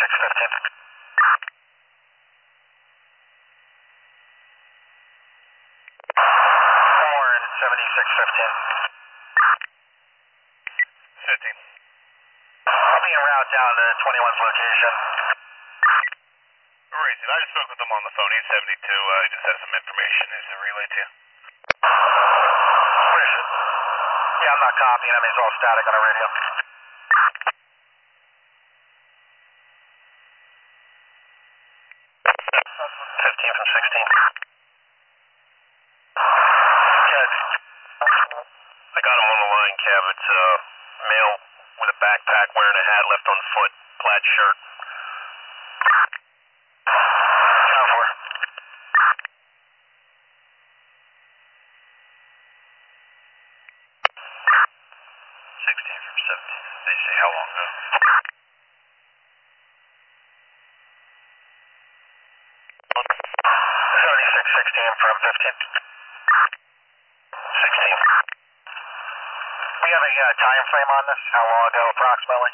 7615. Warren 7615. 15. I'll be en route down to 21's location. Racing. I just spoke with him on the phone. He's 72. He just has some information he's to relay to you. Where is it? Yeah, I'm not copying. I mean, it's all static on the radio. 15 from 16. Good. I got him on the line, Kev. It's a male with a backpack, wearing a hat, left on foot, plaid shirt. Down for. 16 from 17. They say how long ago? 7616 from 15. 16. We have a time frame on this? How long ago, approximately?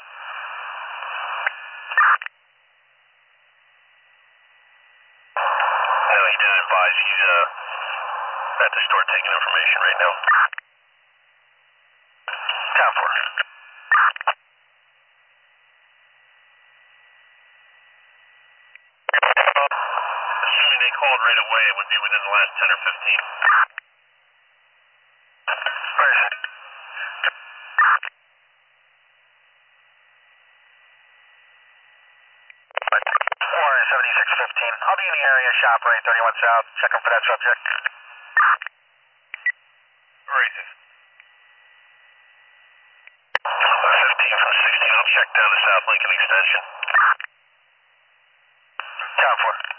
No, he didn't advise. He's at the store taking information right now. Down for. Assuming they called right away, it would be within the last 10 or 15. Where is it? Warren 7615. I'll be in the area, shop right 31 South, checking for that subject. Racing. 15 from 16. I'll check down the South Lincoln extension. Down for.